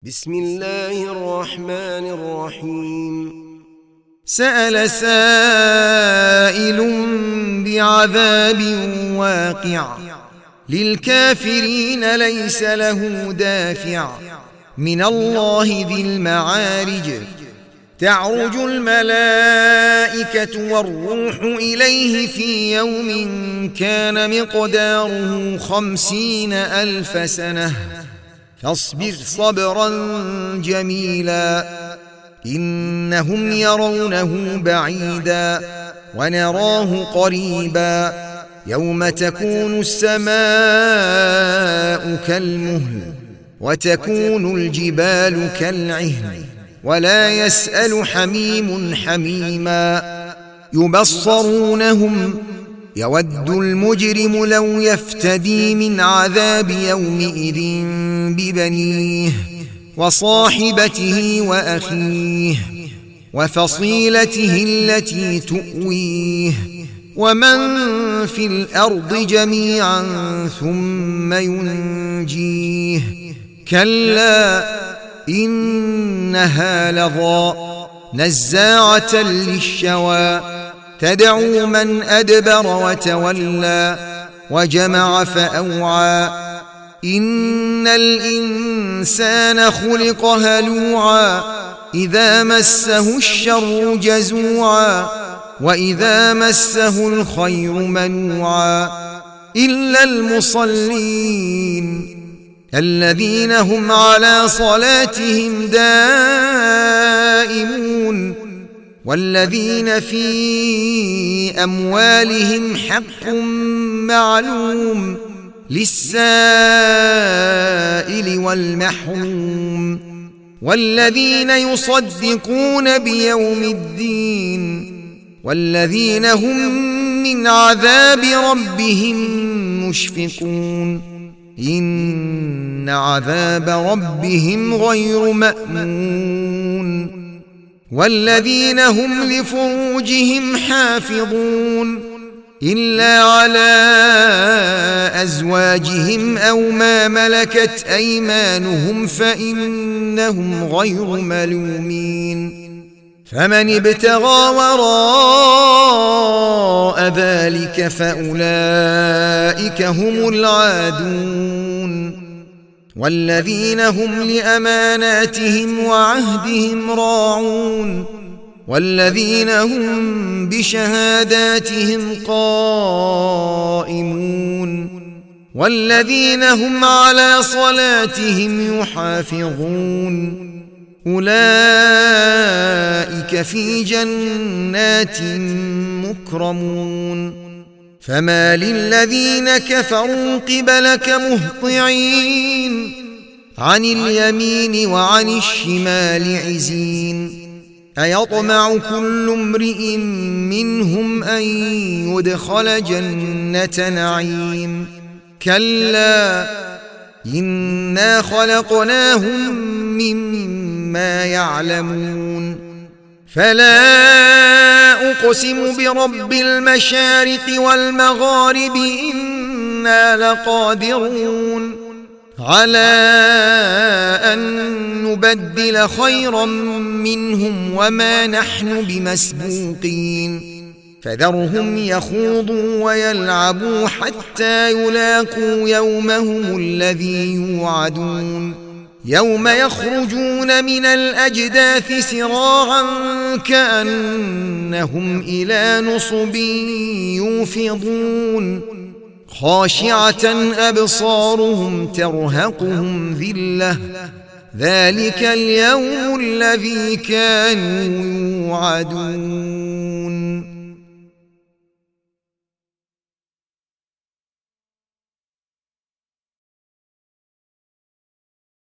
بسم الله الرحمن الرحيم. سأل سائل بعذاب واقع للكافرين ليس له دافع من الله ذي المعارج تعرج الملائكة والروح إليه في يوم كان مقداره 50,000 سنة فاصبر صبرا جميلا إنهم يرونه بعيدا ونراه قريبا يوم تكون السماء كالمهل وتكون الجبال كالعهن ولا يسأل حميم حميما يبصرونهم يود المجرم لو يفتدي من عذاب يومئذ ببنيه وصاحبته وأخيه وفصيلته التي تؤويه ومن في الأرض جميعا ثم ينجيه كلا إنها لظى نزاعة للشوى تدعو من أدبر وتولى وجمع فأوعى إن الإنسان خلق هلوعا إذا مسه الشر جزوعا وإذا مسه الخير منوعا إلا المصلين الذين هم على صلاتهم دائمون والذين في أموالهم حق معلوم للسائل والمحروم والذين يصدقون بيوم الدين والذين هم من عذاب ربهم مشفقون إن عذاب ربهم غير مأمون والذين هم لفروجهم حافظون إلا على أزواجهم أو ما ملكت أيمانهم فإنهم غير ملومين فمن ابتغى وراء ذلك فأولئك هم العادون والذين هم لأماناتهم وعهدهم راعون والذين هم بشهاداتهم قائمون والذين هم على صلاتهم يحافظون أولئك في جنات مكرمون فما للذين كفروا قبلك مهطعين عن اليمين وعن الشمال عزين أيطمع كل امرئ منهم أن يدخل جنة نعيم كلا إنا خلقناهم مما يعلمون فلا أقسم برب المشارق والمغارب إنا لقادرون على أن نبدل خيرا منهم وما نحن بمسبوقين فذرهم يخوضوا ويلعبوا حتى يلاقوا يومهم الذي يوعدون يوم يخرجون من الأجداث سراعا كأنهم إلى نصب يوفضون خاشعة أبصارهم ترهقهم ذلة ذلك اليوم الذي كانوا يوعدون